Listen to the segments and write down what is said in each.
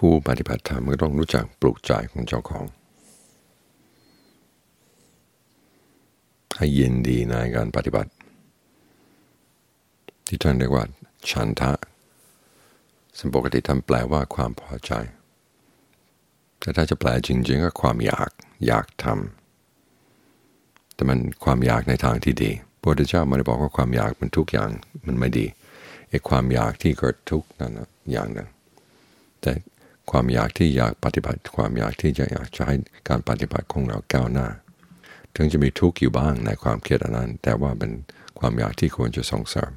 ผู้ปฏิบัติธรรมก็ต้องรู้จักปลูกใจของเจ้าของให้ยินดีในการปฏิบัติที่ท่านเรียกว่าฉันทะซึ่งปกติท่านแปลว่าความพอใจแต่ถ้าจะแปลจริงๆก็ความอยากทำแต่มันความอยากในทางที่ดีพระพุทธเจ้าไม่ได้บอกว่าความอยากมันทุกอย่างมันไม่ดีไอ้ความอยากที่เกิดทุกข์นั่นนะอย่างหนึ่งแต่ความอยากที่อยากปฏิบัติความอยากที่จะอยากใช้การปฏิบัติของเราก้าวหน้าถึงจะมีทุกข์อยู่บ้างในความคิดอันนั้นแต่ว่าเป็นความอยากที่ควรจะส่งเสริม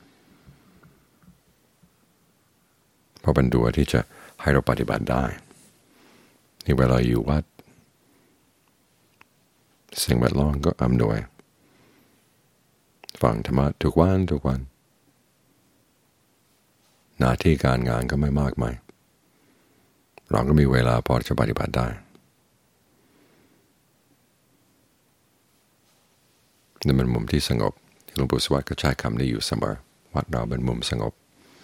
เพราะเป็นตัวที่จะให้เราปฏิบัติได้นี่เวลาอยู่วัดสิ่งแวดล้อมก็อำนวยฟังธรรมะทุกวันหน้าที่การงานก็ไม่มากมายเราก็มีเวลาพอจะปฏิบัติได้นี่เป็นมุมที่สงบหลวงปู่สวัสดิ์ก็ใช้คำนี้อยู่เสมอวัดเราเป็นมุมสงบ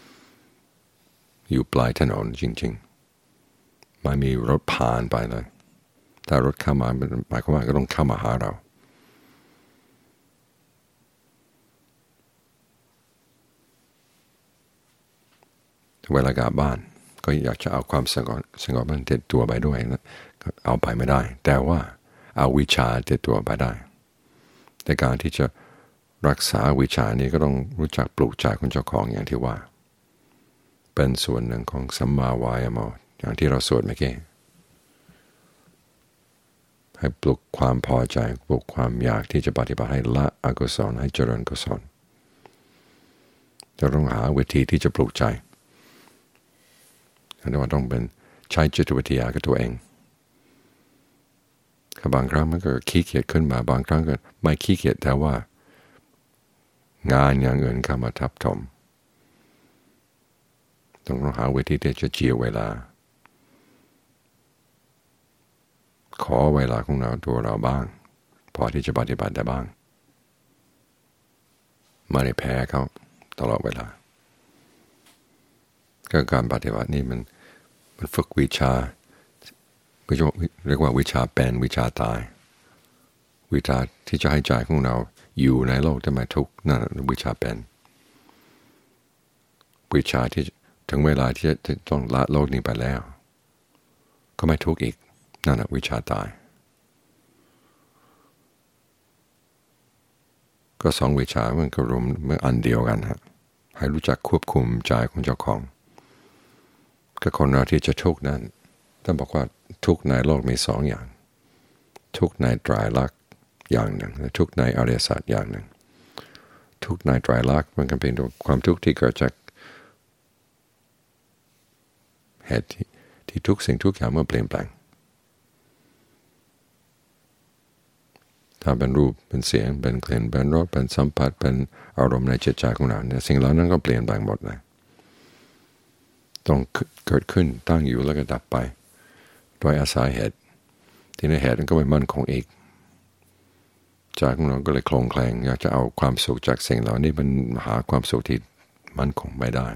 อยู่ปลายถนนจริงๆไม่มีรถผ่านไปเลยถ้ารถเข้ามาหมายความว่าก็ต้องเข้ามาหาเราเวลากลับบ้านก็อยากจะเอาความสงบมันติดตัวไปด้วยนะเอาไปไม่ได้แต่ว่าเอาวิชาติดตัวไปได้ในการที่จะรักษาวิชานี้ก็ต้องรู้จักปลูกใจของเจ้าของอย่างที่ว่าเป็นส่วนหนึ่งของสัมมาวายามะอย่างที่เราสวดเมื่อกี้ให้ปลุกความพอใจปลุกความอยากที่จะปฏิบัติให้ละอกุศลให้เจริญกุศลจะต้องหาวิธีที่จะปลุกใจอันนี้ว่าต้องเป็นใช้จิตวิทยากับตัวเองบางครั้งมันก็ขี้เกียจขึ้นมาบางครั้งก็ไม่ขี้เกียจแต่ว่างานอย่างอื่นเข้ามาทับถมต้องหาวิธีที่จะเจียเวลาขอเวลาของเราตัวเราบ้างพอที่จะปฏิบัติได้บ้างไม่ได้แพ้เขาตลอดเวลาก็การปฏิบัตินี่มันฝึกวิชาเรียกว่าวิชาเป็นวิชาตายวิชาที่จะให้ใจของเราอยู่ในโลกที่ไม่ทุกข์นั่นวิชาเป็นวิชาที่ถึงเวลาที่จะต้องละโลกนี้ไปแล้วก็ไม่ทุกข์อีกนั่นแหละวิชาตายก็สองวิชามันก็รวมเมื่ออันเดียวกันฮะให้รู้จักควบคุมใจของเจ้าของก็คนเราที่จะทุกข์นั้นท่านบอกว่าทุกข์ในโลกมีสองอย่างทุกข์ในไตรลักษณ์อย่างหนึ่งและทุกข์ในอริยสัจอย่างหนึ่งทุกข์ในไตรลักษณ์มันก็เป็นความทุกข์ที่เกิดจากเหตุที่ทุกสิ่งทุกอย่างเมื่อเปลี่ยนแปลงถ้าเป็นรูปเป็นเสียงเป็นกลิ่นเป็นรสเป็นสัมผัสเป็นอารมณ์ในจิตใจของเราเนี่ยสิ่งเหล่านั้นก็เปลี่ยนแปลงหมดเลยต้องเกิดขึ้นตั้งอยู่แล้วก็ดับไปโดยอาศัยเหตุที่ในเหตุนั้นก็ไม่มั่นคงอีกใจของเราก็เลยคลองแคลงอยากจะเอาความสุขจากสิ่งเหล่านี้มันหาความสุขที่มั่นคงไม่ได้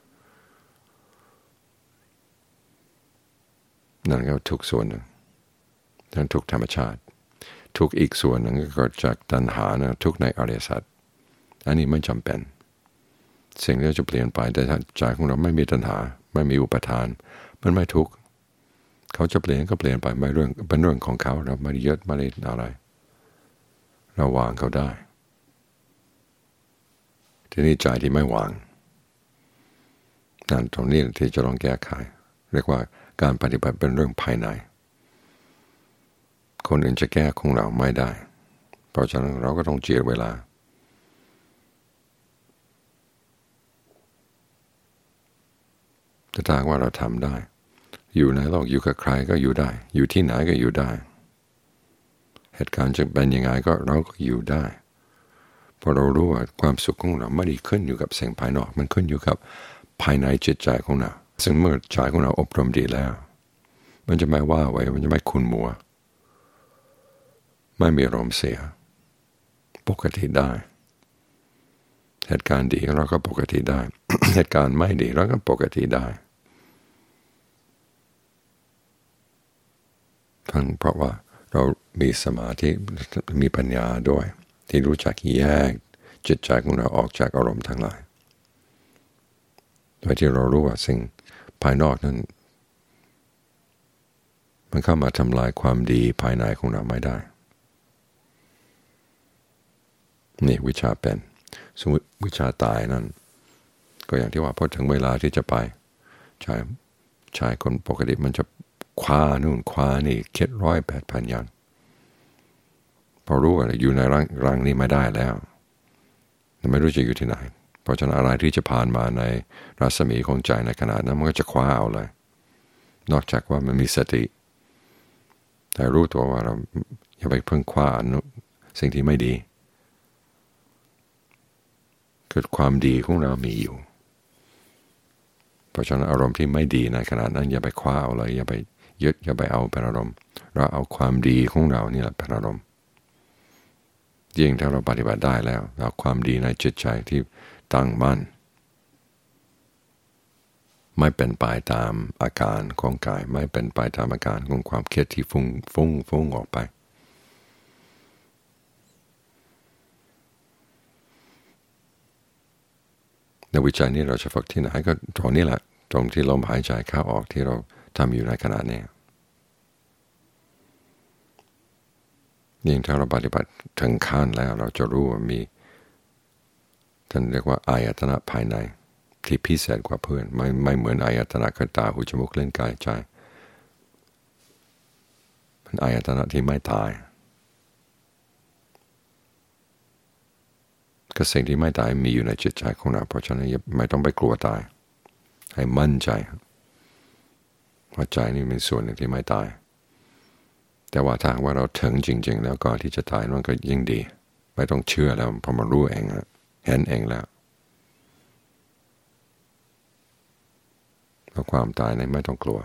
นั่นก็ทุกส่วนหนึ่งทั้งทุกธรรมชาติทุกอีกส่วนหนึ่งก็เกิดจากตัณหานะทุกในอริยสัจอันนี้ไม่จำเป็นสิ่งที่จะเปลี่ยนไปแต่ถ้าใจของเราไม่มีตัณหาไม่มีอุปทานมันไม่ทุกข์เขาจะเปลี่ยนก็เปลี่ยนไปไม่เรื่องเป็นเรื่องของเขาเราไม่ได้ยึดไม่ได้อะไรเราวางเขาได้ทีนี้ใจที่ไม่วางนั่นตรงนี้ที่จะต้องแก้ไขเรียกว่าการปฏิบัติเป็นเรื่องภายในคนอื่นจะแก้ของเราไม่ได้เพราะฉะนั้นเราก็ต้องเจียดเวลาถ้าว่าเราทำได้อยู่ในโลกอยู่กับใครก็อยู่ได้อยู่ที่ไหนก็อยู่ได้เหตุการณ์จะเป็นยังไงก็เราก็อยู่ได้เพราะเรารู้ว่าความสุขของเราไม่ได้ขึ้นอยู่กับสิ่งภายนอกมันขึ้นอยู่กับภายในจิตใจของเราซึ่งเมื่อใจของเราอบรมดีแล้วมันจะไม่ว่าไว้มันจะไม่ขุ่นมัวไม่มีอารมณ์เสียปกติได้เหตุการณ์ดีเราก็ปกติได้ เหตุการณ์ไม่ดีเราก็ปกติได้ทั้งเพราะว่าเรามีสมาธิมีปัญญาด้วยที่รู้จักแยกจิตใจของเราออกจากอารมณ์ทั้งหลายโดยที่เรารู้ว่าสิ่งภายนอกนั้นมันเข้ามาทำลายความดีภายในของเราไม่ได้นี่วิชาเป็นสมมติวิชาตายนั้นก็อย่างที่ว่าพอถึงเวลาที่จะไปชายคนปกติมันจะคว้านู่นคว้านี่คิด108,000อย่างพอรู้ว่าอยู่ในร่างนี้ไม่ได้แล้วไม่รู้จะอยู่ที่ไหนเพราะฉะนั้นอะไรที่จะผ่านมาในรัศมีของใจในขณะนั้นมันก็จะคว้าเอาเลยนอกจากว่ามันมีสติแต่รู้ตัวว่าเราอย่าไปเพิ่งคว้าสิ่งที่ไม่ดีคือความดีของเรามีอยู่เพราะฉะนั้นอารมณ์ที่ไม่ดีในขณะนั้นอย่าไปคว้าเอาเลยอย่าไปยึดอย่าไปเอาเป็นอารมณ์เราเอาความดีของเรานี่แหละเป็นอารมณ์ยิ่งถ้าเราปฏิบัติได้แล้วเอาความดีในจิตใจที่ตั้งมั่นไม่เป็นไปตามอาการของกายไม่เป็นไปตามอาการของความคิดที่ฟุ้งออกไปในวิจัยนี้เราจะฝึกที่ไหนก็ตรงนี้แหละตรงที่ลมหายใจเข้าออกที่เราทำอยู่ในขณะนี้ยิ่งถ้าเราปฏิบัติถึงขั้นแล้วเราจะรู้ว่ามีท่านเรียกว่าอายตนะภายในที่พิเศษกว่าเพื่อนไม่เหมือนอายตนะคือตาหูจมูกลิ้นกายใจเป็นอายตนะที่ไม่ตายก็สิ่งที่ไม่ตายมีอยู่ในจิตใจของเราเพราะฉะนั้นไม่ต้องไปกลัวตายให้มั่นใจว่าใจนี่เป็นส่วนหนึ่งที่ไม่ตายแต่ว่าถ้าว่าเราถึงจริงๆแล้วก่อนที่จะตายมันก็ยิ่งดีไม่ต้องเชื่อแล้วพอมารู้เองเห็นเองแล้วเพราะความตายนั้นไม่ต้องกลัว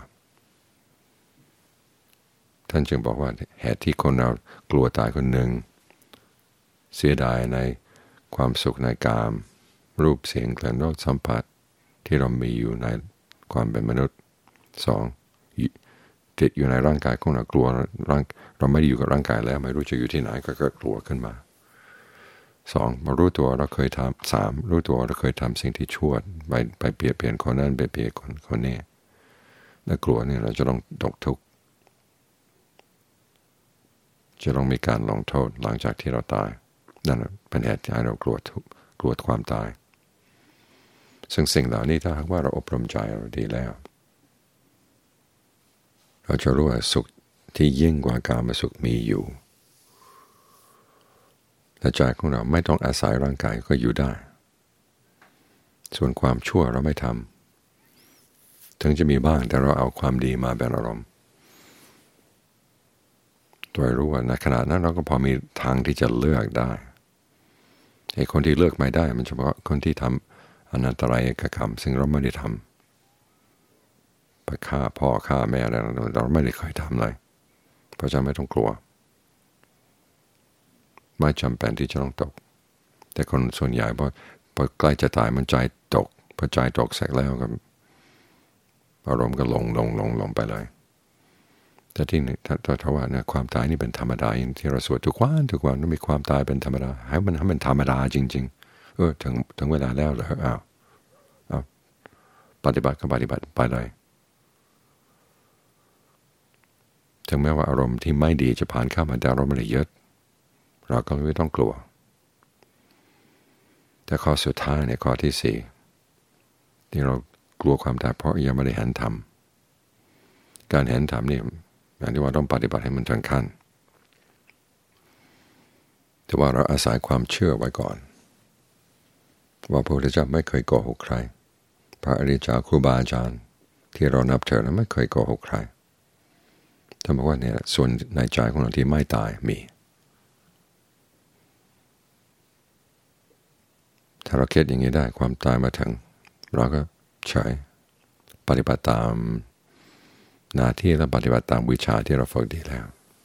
ท่านจึงบอกว่าเหตุที่คนเรากลัวตายคนหนึ่งเสียดายในความสุขในกามรูปเสียงกลิ่นรสสัมผัสที่เรามีอยู่ในความเป็นมนุษย์สองติดอยู่ในร่างกายของเรากลัวเราไม่ได้อยู่กับร่างกายแล้วไม่รู้จะอยู่ที่ไหนก็เกิดกลัวขึ้นมาสองมารู้ตัวเราเคยทำสามรู้ตัวเราเคยทำสิ่งที่ชั่วไปเปลี่ยนคนนั้นไปเปลี่ยนคนนี้แล้วกลัวเนี่ยเราจะต้องตกทุกข์จะต้องมีการลงโทษหลังจากที่เราตายนั่นเป็นเหตุที่เรากลัวความตายซึ่งสิ่งเหล่านี้ถ้าหากว่าเราอบรมใจเราดีแล้วเราจะรู้ว่าสุขที่ยิ่งกว่ากามสุขมีอยู่และใจของเราไม่ต้องอาศัยร่างกายก็อยู่ได้ส่วนความชั่วเราไม่ทำถึงจะมีบ้างแต่เราเอาความดีมาเป็นอารมณ์โดยรู้ว่าในขณะนั้นเราก็พอมีทางที่จะเลือกได้ไอ้คนที่เลือกไม่ได้มันเฉพาะคนที่ทำอนันตรายกรรมซึ่งเราไม่ได้ทำไปฆ่าพ่อฆ่าแม่อะไรเราไม่ได้เคยทำเลยเพราะฉะนั้นไม่ต้องกลัวไม่จำเป็นที่จะต้องตกแต่คนส่วนใหญ่พอใกล้จะตายมันใจตกพอใจตกเสร็จแล้วก็อารมณ์ก็ลงไปเลยแต่ที่นี่ถ้าว่าเนี่ยความตายนี่เป็นธรรมดาอย่างที่เราสวดทุกวันต้องมีความตายเป็นธรรมดาให้มันเป็นธรรมดาจริงๆถึงเวลาแล้วเหรออ้าวปฏิบัติก็ปฏิบัติไปเลยถึงแม้ว่าอารมณ์ที่ไม่ดีจะผ่านเข้ามาแต่เราไม่ได้ยึดเราก็ไม่ต้องกลัวแต่ข้อสุดท้ายในข้อที่สี่ที่เรากลัวความตายเพราะยังไม่ได้เห็นธรรมการเห็นธรรมนี่อย่างที่ว่าต้องปฏิบัติให้มันถึงขั้นแต่ว่าเราอาศัยความเชื่อไว้ก่อนว่าพระพุทธเจ้าไม่เคยโกหกใครพระอริยเจ้าครูบาอาจารย์ที่เรานับถือนั้นไม่เคยโกหกใครท่านบอกว่าเนี่ยส่วนในใจของเราที่ไม่ตายมีถ้าเราคิดอย่างนี้ได้ความตายมาถึงเราก็ใช้ปฏิบัติตามหน้าที่และปฏิบัติตามวิชาที่เราฝึกดีแล้ว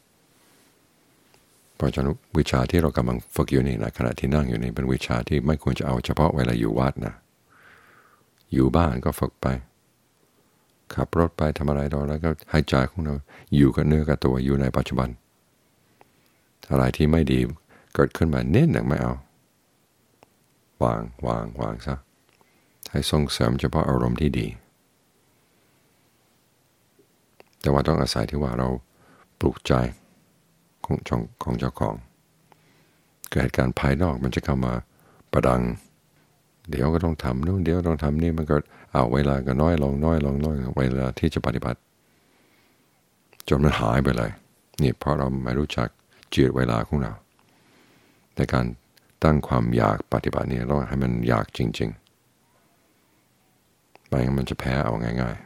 เพราะฉะนั้นวิชาที่เรากำลังฝึกอยู่นี่นะขณะที่นั่งอยู่นี่เป็นวิชาที่ไม่ควรจะเอาเฉพาะเวลาอยู่วัดนะอยู่บ้านก็ฝึกไปขับรถไปทำอะไรต่อแล้วก็ให้ใจของเราอยู่กับเนื้อกับตัวอยู่ในปัจจุบันอะไรที่ไม่ดีเกิดขึ้นมาเน้นหนักไม่เอาวางซะให้ส่งเสริมเฉพาะอารมณ์ที่ดีแต่ว่าต้องอาศัยที่ว่าเราปลุกใจของเจ้าของเกิดการภายนอกมันจะเข้ามาประดังเดี๋ยวก็ต้องทำนู่นเดี๋ยวต้องทำนี่มันก็เวลาก็น้อยลงเวลาที่จะปฏิบัติจนมันหายไปเลยนี่เพราะเราไม่รู้จักจืดเวลาของเราในการตั้งความอยากปฏิบัตินี่ต้องให้มันอยากจริงๆไม่งั้นมันจะแพ้เอาง่าย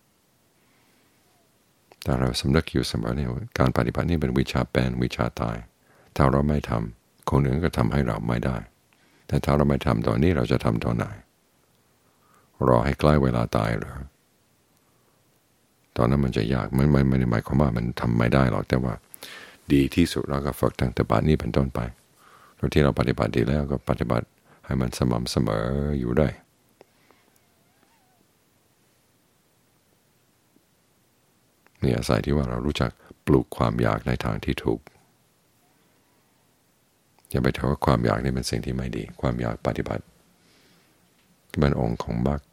ๆแต่เราสำนึกอยู่เสมอเนี่ยการปฏิบัตินี่เป็นวิชาเป็นวิชาตายถ้าเราไม่ทำคนอื่นก็ทำให้เราไม่ได้แต่ถ้าเราไม่ทำตอนนี้เราจะทำตอนไหนรอให้ใกล้เวลาตายหรือตอนนั้นมันจะยากไม่ได้หมายความว่ามันทำไม่ได้หรอกแต่ว่าดีที่สุดเราก็ฝึกตั้งแต่บัดนี้เป็นต้นไปโดยที่เราปฏิบัติดีแล้วก็ปฏิบัติให้มันสม่ำเสมออยู่ได้นี่อาศัยที่ว่าเรารู้จักปลูกความอยากในทางที่ถูกอย่าไปถือว่าความอยากนี่เป็นสิ่งที่ไม่ดีความอยากปฏิบัติเป็นองค์ของมรรค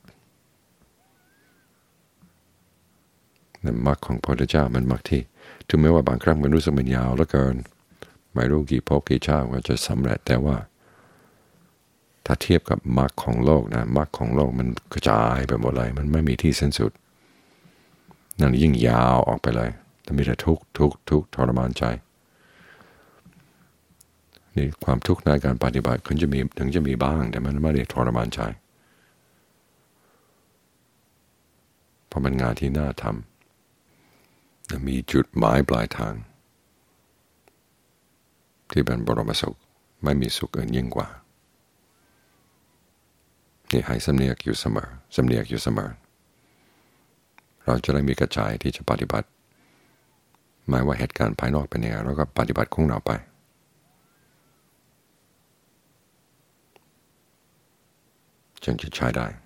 ในมรรคของพระพุทธเจ้ามันมรรคที่ถึงแม้ว่าบางครั้งมันรู้สึกมันยาวเหลือเกินไม่รู้กี่ภพกี่ชาติก็จะสำเร็จแต่ว่าถ้าเทียบกับมรรคของโลกนะมรรคของโลกมันกระจายไปหมดเลยมันไม่มีที่สิ้นสุดนั่นยิ่งยาวออกไปเลยแต่มีแต่ทุกข์ทรมานใจนี่ความทุกข์ในการปฏิบัติถึงจะมีบ้างแต่มันไม่ได้ทรมานใจเพราะมันงานที่น่าทำมีจุดหมายปลายทางที่เป็นบรมสุขไม่มีสุขอื่นยิ่งกว่านี่ให้สำเนียกอยู่เสมอเราจะได้มีกระจายที่จะปฏิบัติไม่ว่าเหตุการณ์ภายนอกเป็นยังไงเราก็ปฏิบัติของเราไปจึงจะใช้ได้